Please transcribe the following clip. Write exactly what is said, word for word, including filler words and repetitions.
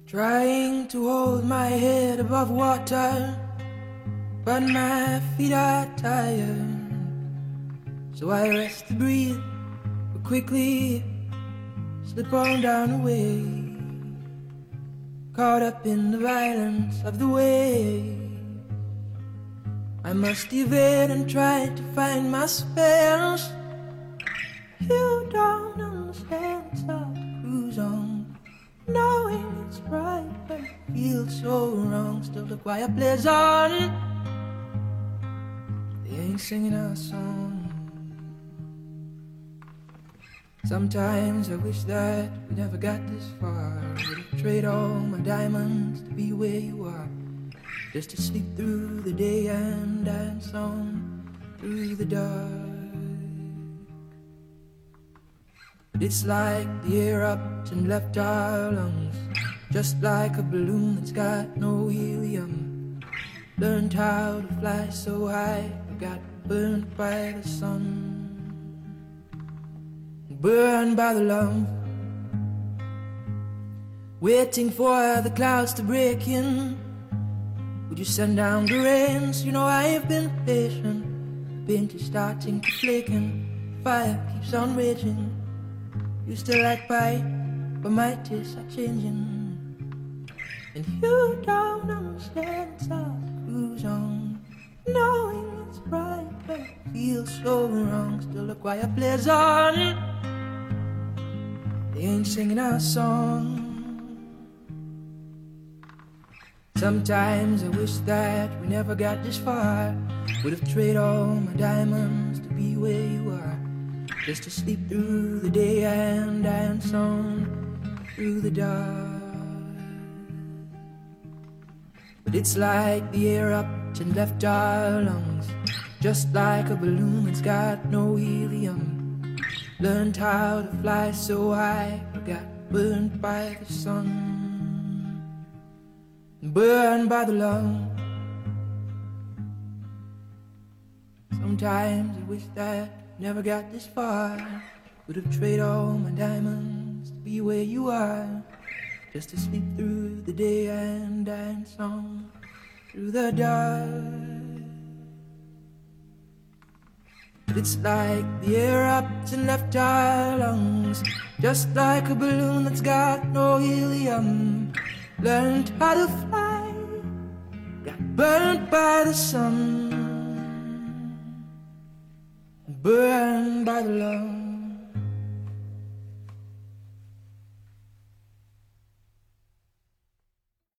Trying to hold my head above water, but my feet are tired. So I rest to breathe, but quickly slip on down away, caught up in the violence of the wave. I must evade and try to find my spells. You don't understand, start to cruise on, knowing it's right, but it feels so wrong. Still the choir plays on, they ain't singing our song. Sometimes I wish that we never got this far. Would trade all my diamonds to be where you are, just to sleep through the day and dance on through the dark. But it's like the air up and left our lungs, just like a balloon that's got no helium. Learned how to fly so high, I got burnt by the sun, burned by the lump, waiting for the clouds to break in. Would you send down the rains? You know I've been patient, been just starting to flaking. Fire keeps on raging. You still like pie, but my tastes are changing. And you don't understand, it's hard to cruise on, knowing it's right, but it feels so wrong. Still the choir plays on, they ain't singing our song. Sometimes I wish that we never got this far. Would have traded all my diamonds to be where you are, just to sleep through the day and dance on through the dark. But it's like the air up and left our lungs, just like a balloon that's got no helium. Learned how to fly so high, I got burned by the sun, burned by the lung. Sometimes I wish that I never got this far. Would have traded all my diamonds to be where you are, just to sleep through the day and dance on through the dark. But it's like the air up and left our lungs, just like a balloon that's got no helium. Learned how to fly, got burnt by the sun, burned by the love.